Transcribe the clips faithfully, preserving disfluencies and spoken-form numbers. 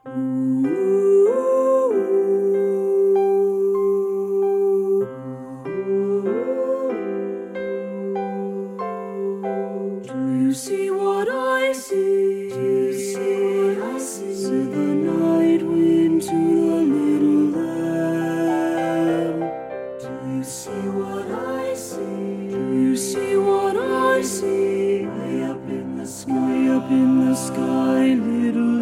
Do you see what I see? Do you see what I see? Said the night wind to the little lamb. Do you see what I see? Do you see what I see? Way up in the sky, up in the sky, little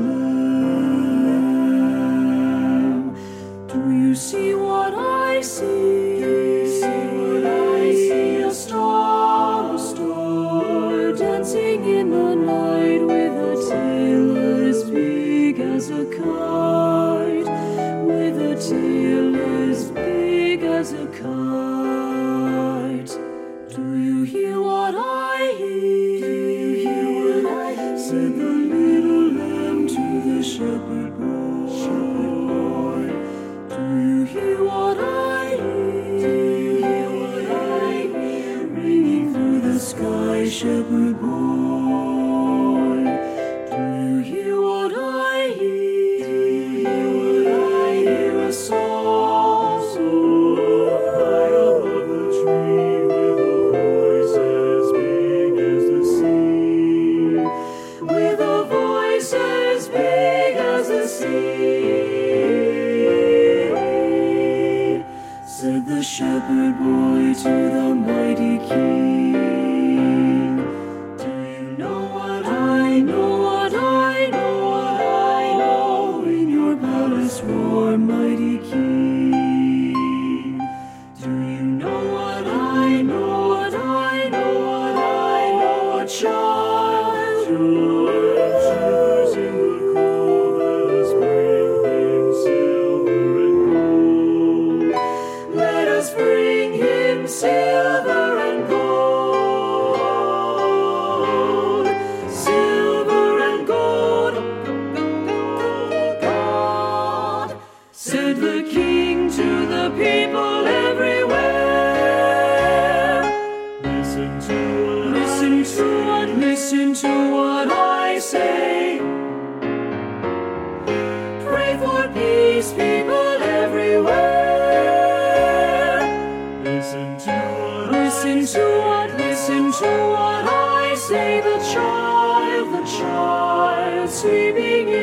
lamb. Do you see what I see? Do you see what I see? A star, a star, dancing in the night with a tail as big as a kite, with a tail as big as a kite. Do you hear what I hear? Do you hear what I hear? Said the little lamb to the shepherd boy. Shepherd boy. Do you hear what I hear? Do you hear what I hear? Ringing through the sky, shepherd boy. Do you hear what I hear? Do you hear what I hear? A song, so high above the tree, with a voice as big as the sea, with a voice as big as the sea. Said the shepherd boy to the mighty king, do you know what I know, what I know, what I know, in your palace warm, mighty king? Do you know what I know, what I know, what I know, a child, shivers in the cold, let us bring him silver and gold. Let us bring him silver and gold, silver and gold, gold. Said the king to the people everywhere, listen to what, listen to what, listen to what I say. Pray for peace, people everywhere. Listen to what, listen to what, listen to what I say. The child, the child sleeping in